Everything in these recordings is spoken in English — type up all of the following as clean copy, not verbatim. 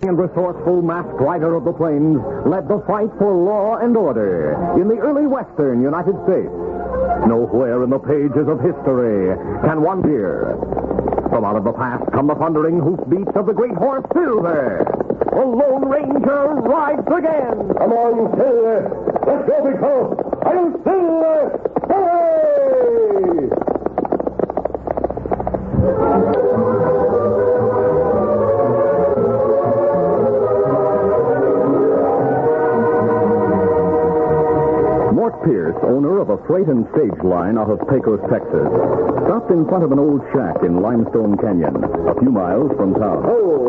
and resourceful masked rider of the plains led the fight for law and order in the early western United States. Nowhere in the pages of history can one hear. From out of the past come the thundering hoofbeats of the great horse Silver. The Lone Ranger rides again. Come on, Silver. Let's go, big fellow. I'm Silver. Hooray! Mort Pierce, owner of a freight and stage line out of Pecos, Texas, stopped in front of an old shack in Limestone Canyon, a few miles from town.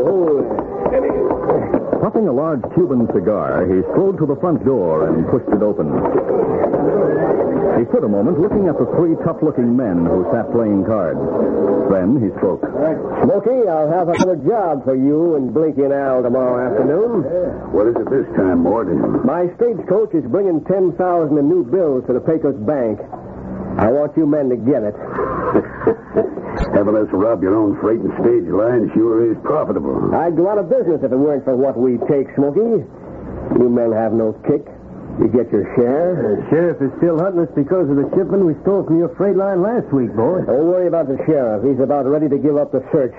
Puffing a large Cuban cigar, he strolled to the front door and pushed it open. He stood a moment looking at the three tough-looking men who sat playing cards. Then he spoke. Smokey, I'll have another job for you and Blinky and Al tomorrow afternoon. What is it this time, Morton? My stagecoach is bringing 10,000 in new bills to the Pecos Bank. I want you men to get it. Having us rob your own freight and stage line sure is profitable. I'd go out of business if it weren't for what we take, Smokey. You men have no kick. You get your share. The sheriff is still hunting us because of the shipment we stole from your freight line last week, boy. Don't worry about the sheriff. He's about ready to give up the search.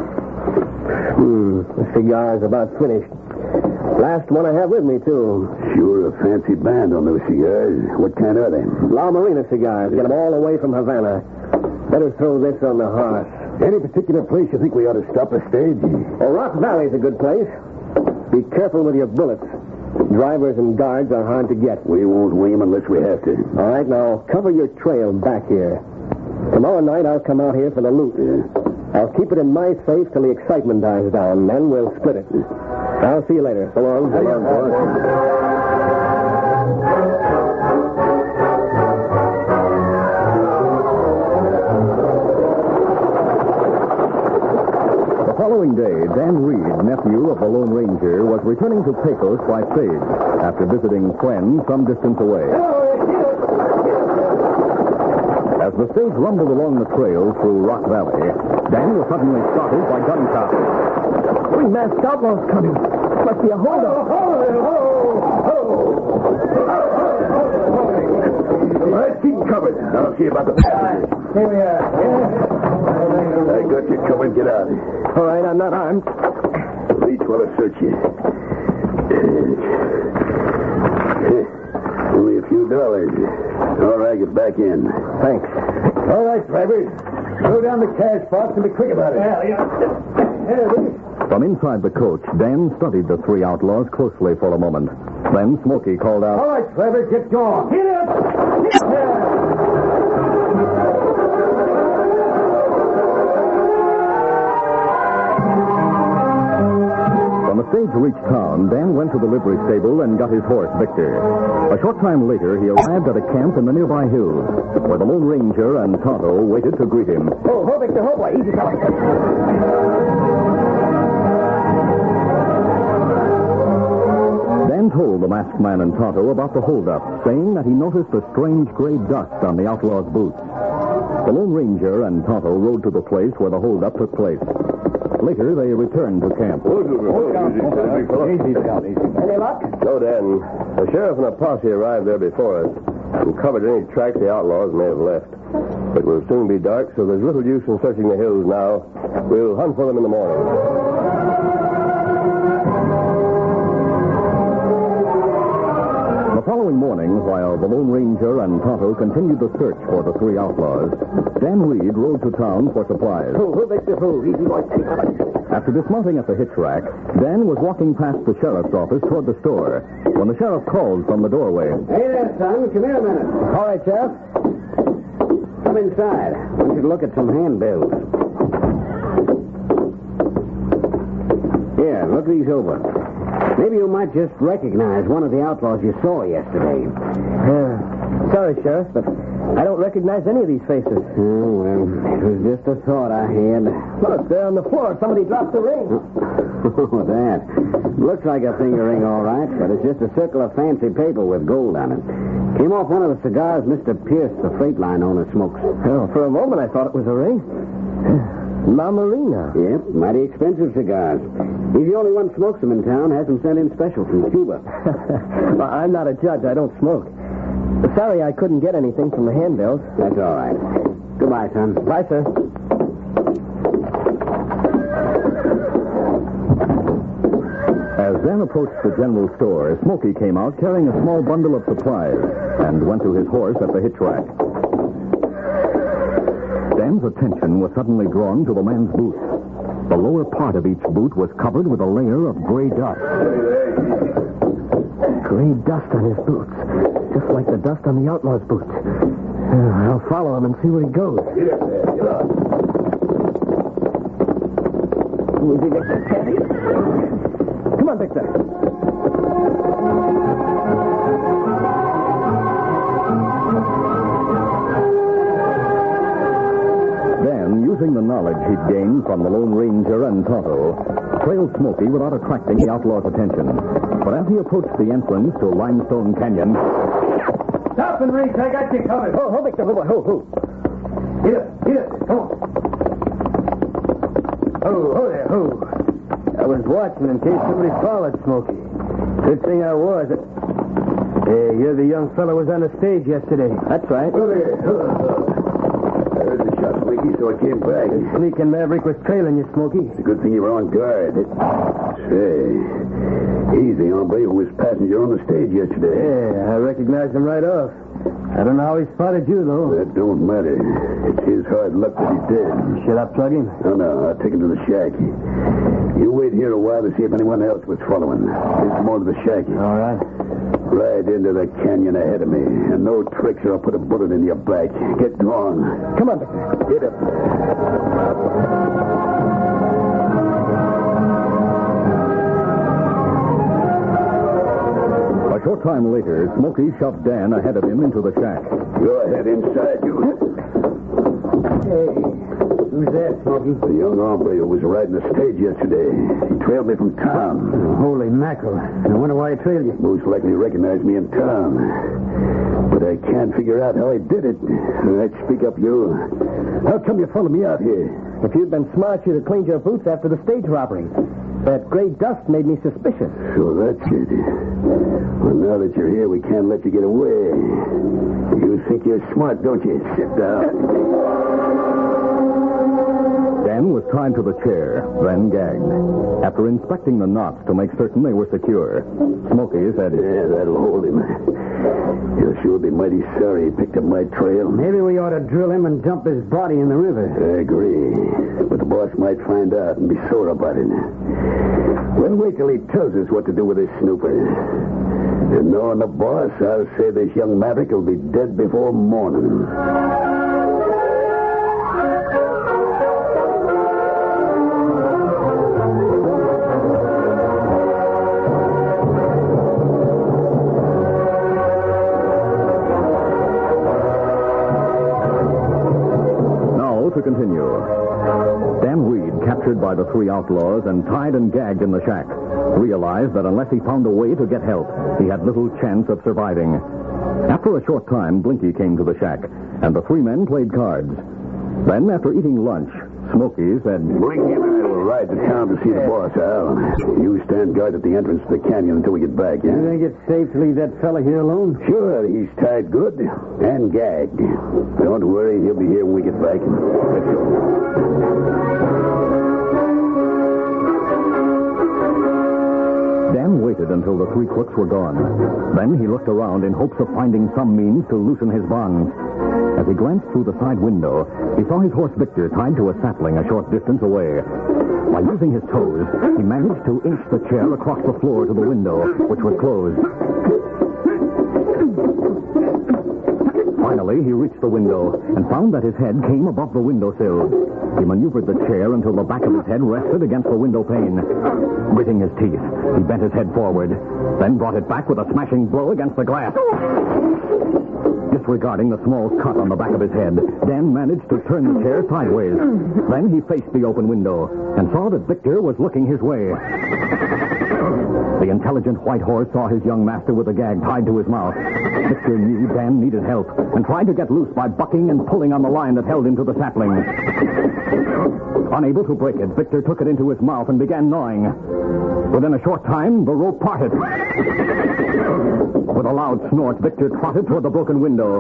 The cigar's about finished. Last one I have with me, too. Sure a fancy band on those cigars. What kind are they? La Marina cigars. Get them all the way from Havana. Better throw this on the horse. Any particular place you think we ought to stop a stage? Well, Rock Valley's a good place. Be careful with your bullets. Drivers and guards are hard to get. We won't wing them unless we have to. All right, now cover your trail back here. Tomorrow night I'll come out here for the loot. I'll keep it in my safe till the excitement dies down. Then we'll split it. I'll see you later. So long. So long, boys. The following day, Dan Reed, nephew of the Lone Ranger, was returning to Pecos by stage after visiting friends some distance away. As the stage rumbled along the trail through Rock Valley, Dan was suddenly startled by gunshot. Three masked outlaws coming. Must be a holdup. Let's keep covered. I'll see about the passengers. Here we are. I got you covered. Get out. All right, I'm not armed. Each want to search you. Only a few dollars. All right, get back in. Thanks. All right, drivers. Throw down the cash box and be quick about it. From inside the coach, Dan studied the three outlaws closely for a moment. Then Smokey called out, All right, drivers, get going. Get up! When the stage reached town, Dan went to the livery stable and got his horse, Victor. A short time later, he arrived at a camp in the nearby hills, where the Lone Ranger and Tonto waited to greet him. Oh, Victor, boy. Easy, fella. Dan told the masked man and Tonto about the holdup, saying that he noticed a strange gray dust on the outlaw's boots. The Lone Ranger and Tonto rode to the place where the holdup took place. Later, they returned to camp. Easy, Scout, easy. Any luck? No, Dan. The sheriff and a posse arrived there before us and covered any tracks the outlaws may have left. It will soon be dark, so there's little use in searching the hills now. We'll hunt for them in the morning. The following morning, while the Lone Ranger and Tonto continued the search for the three outlaws, Dan Reed rode to town for supplies. Victor, easy, boy. After dismounting at the hitch rack, Dan was walking past the sheriff's office toward the store when the sheriff called from the doorway. Hey there, son. Come here a minute. All right, Sheriff. Come inside. I want you to look at some handbills. Here, look these over. Maybe you might just recognize one of the outlaws you saw yesterday. Sorry, Sheriff, but I don't recognize any of these faces. Oh, well, it was just a thought I had. Look, they're on the floor. Somebody dropped the ring. Oh, that. Looks like a finger ring, all right, but it's just a circle of fancy paper with gold on it. Came off one of the cigars Mr. Pierce, the freight line owner, smokes. Oh, for a moment I thought it was a ring. La Marina. Yep, mighty expensive cigars. He's the only one smokes them in town. Hasn't sent in special from Cuba. Well, I'm not a judge. I don't smoke. Sorry I couldn't get anything from the handbills. That's all right. Goodbye, son. Bye, sir. As Dan approached the general store, Smoky came out carrying a small bundle of supplies and went to his horse at the hitch rack. Dan's attention was suddenly drawn to the man's boots. The lower part of each boot was covered with a layer of gray dust. Gray dust on his boots. Just like the dust on the outlaw's boots. I'll follow him and see where he goes. Is he Victor Candy? Come on, Victor. Dan, using the knowledge he'd gained from the Lone Ranger and Tonto, trailed Smoky without attracting the outlaw's attention. But as he approached the entrance to Limestone Canyon... Stop and race. I got you covered. Ho, Victor. Ho. Get up. Come on. Ho there. I was watching in case somebody followed Smoky. Good thing I was. Hey, you're the young fellow who was on the stage yesterday. That's right. I heard the shot, Slinky, so I came back. Sneaking Maverick was trailing you, Smoky. It's a good thing you were on guard. Say, he's the hombre who was passenger on the stage yesterday. Yeah, I recognized him right off. I don't know how he spotted you, though. That don't matter. It's his hard luck that he's dead. Should I plug him? No, I'll take him to the shack. You wait here a while to see if anyone else was following. Take him on to the shack. All right. Right into the canyon ahead of me. And no tricks or I'll put a bullet in your back. Get going. Come on, Victor. Get up. A short time later, Smoky shoved Dan ahead of him into the shack. Go ahead inside, you. Hey, who's that, Smoky? The young hombre who was riding the stage yesterday. He trailed me from town. Holy mackerel. I wonder why he trailed you. Most likely recognized me in town. But I can't figure out how he did it. All right, speak up, you. How come you followed me out here? If you'd been smart, you'd have cleaned your boots after the stage robbery. That gray dust made me suspicious. So that's it. Well, now that you're here, we can't let you get away. You think you're smart, don't you? Sit down. Dan was tied to the chair, then gagged. After inspecting the knots to make certain they were secure, Smoky said, Yeah, that'll hold him. He'll sure be mighty sorry he picked up my trail. Maybe we ought to drill him and dump his body in the river. I agree. But the boss might find out and be sore about it. Well, wait till he tells us what to do with this snooper. And knowing the boss, I'll say this young Maverick will be dead before morning. To continue. Dan Reed, captured by the three outlaws and tied and gagged in the shack, realized that unless he found a way to get help, he had little chance of surviving. After a short time, Blinky came to the shack, and the three men played cards. Then, after eating lunch, Smoky said, Blinky and I will ride to town to see the boss, Al. You stand guard at the entrance to the canyon until we get back, yeah? You think it's safe to leave that fella here alone? Sure, he's tied good and gagged. Don't worry, he'll be here when we get back. Let's go. Dan waited until the three crooks were gone. Then he looked around in hopes of finding some means to loosen his bonds. As he glanced through the side window, he saw his horse Victor tied to a sapling a short distance away. By using his toes, he managed to inch the chair across the floor to the window, which was closed. Finally, he reached the window and found that his head came above the windowsill. He maneuvered the chair until the back of his head rested against the window pane. Gritting his teeth, he bent his head forward, then brought it back with a smashing blow against the glass. Disregarding the small cut on the back of his head, Dan managed to turn the chair sideways. Then he faced the open window and saw that Victor was looking his way. The intelligent white horse saw his young master with a gag tied to his mouth. Victor knew Dan needed help and tried to get loose by bucking and pulling on the line that held him to the sapling. Unable to break it, Victor took it into his mouth and began gnawing. Within a short time, the rope parted. With a loud snort, Victor trotted toward the broken window.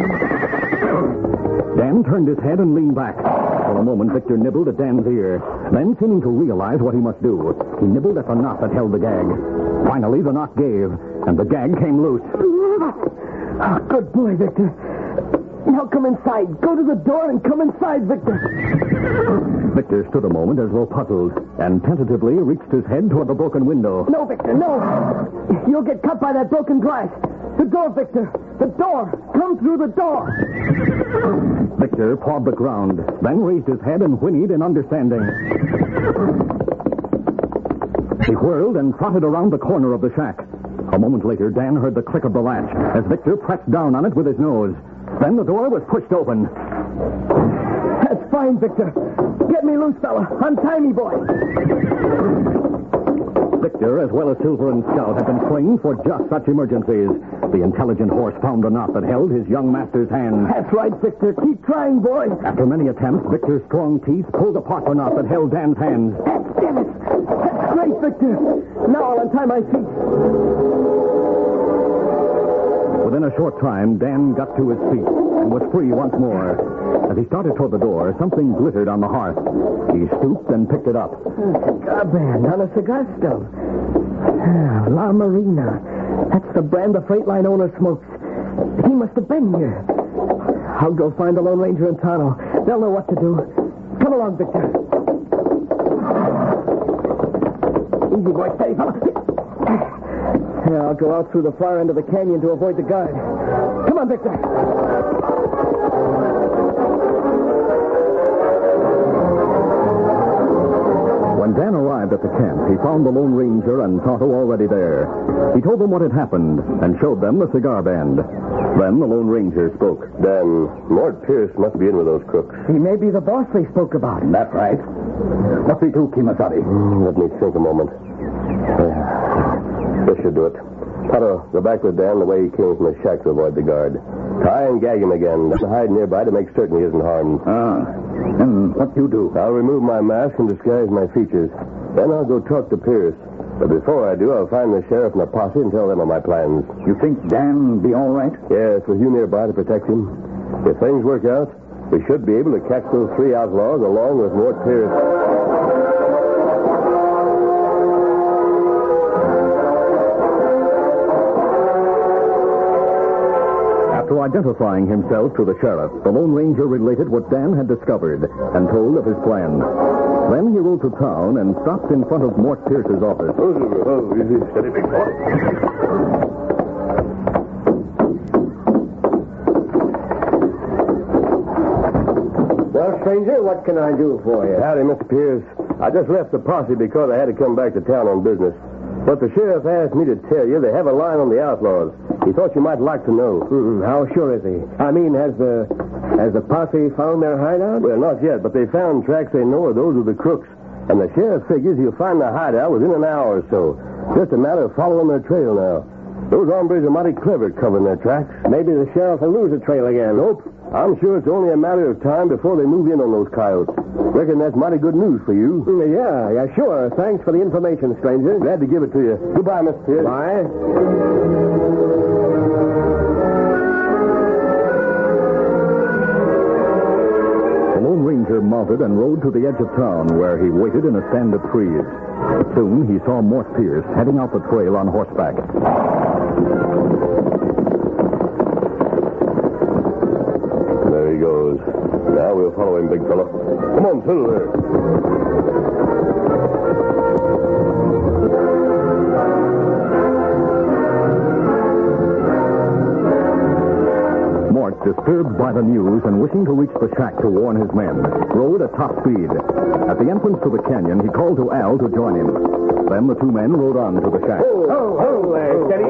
Dan turned his head and leaned back. For a moment, Victor nibbled at Dan's ear. Then, seeming to realize what he must do, he nibbled at the knot that held the gag. Finally, the knot gave, and the gag came loose. Oh, good boy, Victor. Now come inside. Go to the door and come inside, Victor. Victor stood a moment as though puzzled, and tentatively reached his head toward the broken window. No, Victor, no. You'll get cut by that broken glass. The door, Victor. The door. Come through the door. Victor pawed the ground, then raised his head and whinnied in understanding. He whirled and trotted around the corner of the shack. A moment later, Dan heard the click of the latch as Victor pressed down on it with his nose. Then the door was pushed open. That's fine, Victor. Get me loose, fella. Untie me, boy. Victor, as well as Silver and Scout, had been trained for just such emergencies. The intelligent horse found the knot that held his young master's hand. That's right, Victor. Keep trying, boy. After many attempts, Victor's strong teeth pulled apart the knot that held Dan's hands. Damn it. That's great, Victor. Now I'll untie my feet. Within a short time, Dan got to his feet and was free once more. As he started toward the door, something glittered on the hearth. He stooped and picked it up. Cigar brand on a cigar stove. La Marina. That's the brand the freight line owner smokes. He must have been here. I'll go find the Lone Ranger and Tonto. They'll know what to do. Come along, Victor. Easy, boy. Steady, fella. Yeah, I'll go out through the far end of the canyon to avoid the guard. Come on, Victor. When Dan arrived at the camp, he found the Lone Ranger and Tonto already there. He told them what had happened and showed them the cigar band. Then the Lone Ranger spoke. Dan, Mort Pierce must be in with those crooks. He may be the boss they spoke about. That's right. What's he do, Kimasabi? Let me think a moment. This should do it. Tonto, go back with Dan the way he came from the shack to avoid the guard. Tie and gag him again. Hide nearby to make certain he isn't harmed. And what you do? I'll remove my mask and disguise my features. Then I'll go talk to Pierce. But before I do, I'll find the sheriff and the posse and tell them of my plans. You think Dan be all right? Yes, with you nearby to protect him. If things work out, we should be able to catch those three outlaws along with Mort Pierce. After identifying himself to the sheriff, the Lone Ranger related what Dan had discovered and told of his plan. Then he rode to town and stopped in front of Mort Pierce's office. Steady, big boy. Well, stranger, what can I do for you? Howdy, Mr. Pierce. I just left the posse because I had to come back to town on business. But the sheriff asked me to tell you they have a line on the outlaws. He thought you might like to know. How sure is he? I mean, has the posse found their hideout? Well, not yet, but they found tracks they know are those of the crooks. And the sheriff figures he'll find the hideout within an hour or so. Just a matter of following their trail now. Those hombres are mighty clever covering their tracks. Maybe the sheriff will lose the trail again. Nope. I'm sure it's only a matter of time before they move in on those coyotes. Reckon that's mighty good news for you. Yeah, sure. Thanks for the information, stranger. Glad to give it to you. Goodbye, Mr. Pierce. Bye. The Lone Ranger mounted and rode to the edge of town, where he waited in a stand of trees. Soon he saw Mort Pierce heading out the trail on horseback. There he goes. Now we'll follow him, big fellow. Come on, through there. Mort, disturbed by the news and wishing to reach the shack to warn his men, rode at top speed. At the entrance to the canyon, he called to Al to join him. Then the two men rode on to the shack. Steady.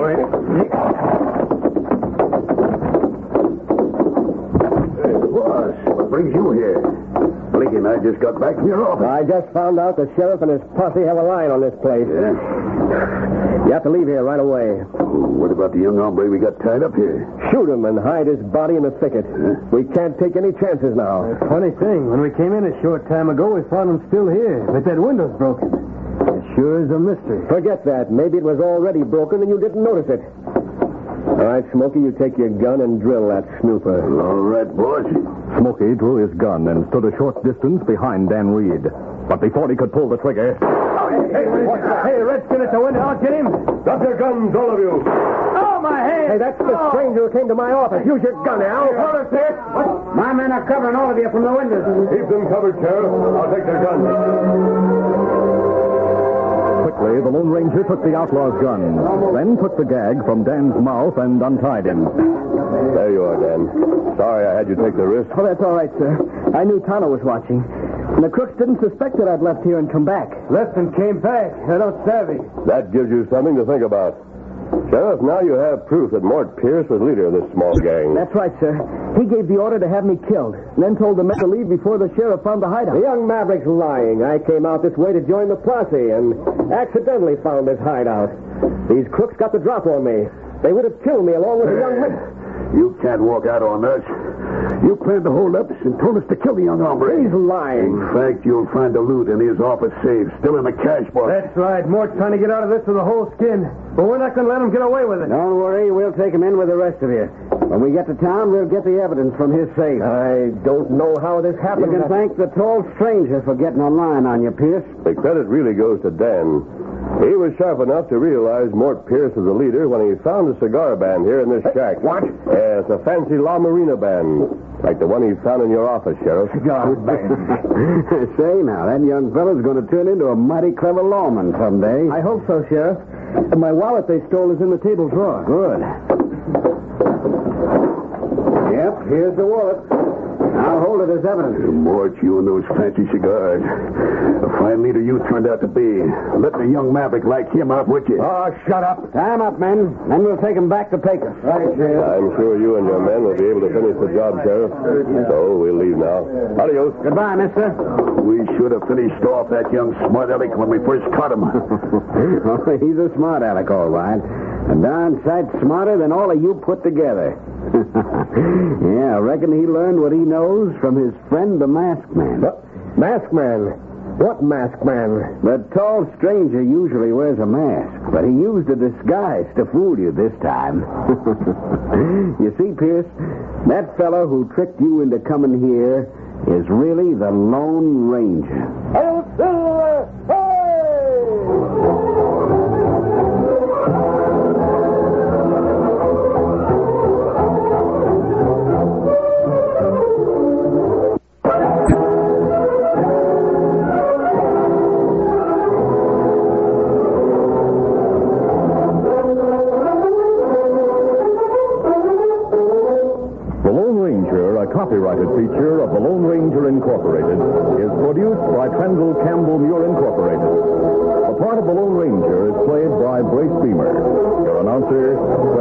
Boss, what brings you here? Blicky and I just got back from your office. I just found out the sheriff and his posse have a line on this place. Yeah? You have to leave here right away. What about the young hombre we got tied up here? Shoot him and hide his body in the thicket. We can't take any chances now. Funny thing, when we came in a short time ago, we found him still here, but that window's broken. It sure is a mystery. Forget that. Maybe it was already broken and you didn't notice it. All right, Smokey, you take your gun and drill that snooper. All right, boss. Smokey drew his gun and stood a short distance behind Dan Reed. But before he could pull the trigger... Hey, Redskin at the window. I'll get him. Drop your guns, all of you. Oh, my head. Hey, that's the stranger who came to my office. Use your gun, Al. Hold it, Pierce. My men are covering all of you from the windows. Keep them covered, Sheriff. I'll take their guns. Quickly, the Lone Ranger took the outlaw's gun, then took the gag from Dan's mouth and untied him. There you are, Dan. Sorry I had you take the risk. Oh, that's all right, sir. I knew Tonto was watching. And the crooks didn't suspect that I'd left here and come back. Left and came back. I don't savvy. That gives you something to think about. Sheriff, now you have proof that Mort Pierce was leader of this small gang. That's right, sir. He gave the order to have me killed, and then told the men to leave before the sheriff found the hideout. The young maverick's lying. I came out this way to join the posse and accidentally found this hideout. These crooks got the drop on me. They would have killed me along with the young men. You can't walk out on us. You planned to hold up and told us to kill the young hombre. He's lying. In fact, you'll find the loot in his office safe, still in the cash box. That's right. Mort's trying to get out of this with a whole skin. But we're not going to let him get away with it. Don't worry. We'll take him in with the rest of you. When we get to town, we'll get the evidence from his safe. I don't know how this happened. You can thank the tall stranger for getting a line on you, Pierce. The credit really goes to Dan. He was sharp enough to realize Mort Pierce was the leader when he found a cigar band here in this shack. What? Yes, a fancy La Marina band. Like the one he found in your office, Sheriff. Cigar band. Say, now, that young fellow's going to turn into a mighty clever lawman someday. I hope so, Sheriff. My wallet they stole is in the table drawer. Good. Yep, here's the wallet. I'll hold it as evidence. Mort, you and those fancy cigars. A fine leader you turned out to be. Letting a young maverick like him out with you. Oh, shut up. Time up, men. Then we'll take him back to Pecos. Right, Sheriff. I'm sure you and your men will be able to finish the job, Sheriff. So we'll leave now. Adios. Goodbye, mister. We should have finished off that young smart aleck when we first caught him. He's a smart aleck, all right. A darn sight smarter than all of you put together. Yeah, I reckon he learned what he knows from his friend, the Masked Man. Masked Man? What Masked Man? The tall stranger usually wears a mask, but he used a disguise to fool you this time. You see, Pierce, that fellow who tricked you into coming here is really the Lone Ranger. Copyrighted feature of the Lone Ranger Incorporated is produced by Trendle Campbell Muir Incorporated. The part of the Lone Ranger is played by Brace Beamer. Your announcer,